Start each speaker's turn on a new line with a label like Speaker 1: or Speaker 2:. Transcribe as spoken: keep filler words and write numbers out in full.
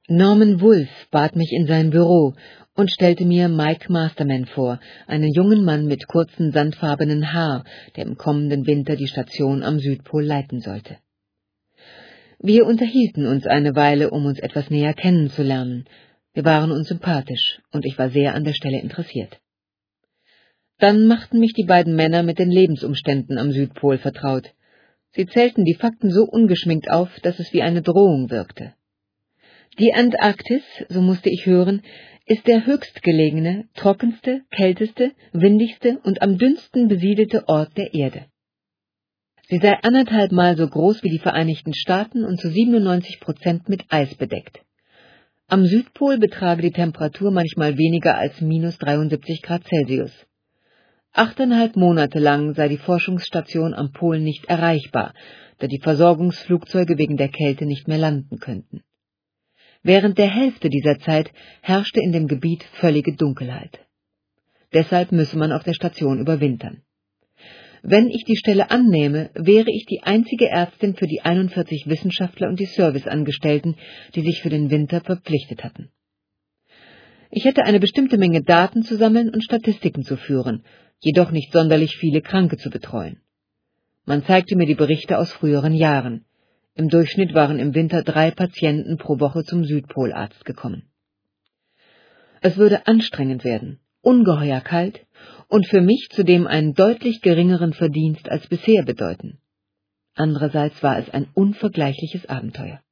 Speaker 1: Norman Wolfe bat mich in sein Büro und stellte mir Mike Masterman vor, einen jungen Mann mit kurzem sandfarbenen Haar, der im kommenden Winter die Station am Südpol leiten sollte. Wir unterhielten uns eine Weile, um uns etwas näher kennenzulernen. Wir waren uns sympathisch, und ich war sehr an der Stelle interessiert. Dann machten mich die beiden Männer mit den Lebensumständen am Südpol vertraut. Sie zählten die Fakten so ungeschminkt auf, dass es wie eine Drohung wirkte. Die Antarktis, so musste ich hören, ist der höchstgelegene, trockenste, kälteste, windigste und am dünnsten besiedelte Ort der Erde. Sie sei anderthalb Mal so groß wie die Vereinigten Staaten und zu siebenundneunzig Prozent mit Eis bedeckt. Am Südpol betrage die Temperatur manchmal weniger als minus dreiundsiebzig Grad Celsius. Achteinhalb Monate lang sei die Forschungsstation am Pol nicht erreichbar, da die Versorgungsflugzeuge wegen der Kälte nicht mehr landen könnten. Während der Hälfte dieser Zeit herrschte in dem Gebiet völlige Dunkelheit. Deshalb müsse man auf der Station überwintern. Wenn ich die Stelle annähme, wäre ich die einzige Ärztin für die einundvierzig Wissenschaftler und die Serviceangestellten, die sich für den Winter verpflichtet hatten. Ich hätte eine bestimmte Menge Daten zu sammeln und Statistiken zu führen, jedoch nicht sonderlich viele Kranke zu betreuen. Man zeigte mir die Berichte aus früheren Jahren. Im Durchschnitt waren im Winter drei Patienten pro Woche zum Südpolarzt gekommen. Es würde anstrengend werden, ungeheuer kalt und für mich zudem einen deutlich geringeren Verdienst als bisher bedeuten. Andererseits war es ein unvergleichliches Abenteuer.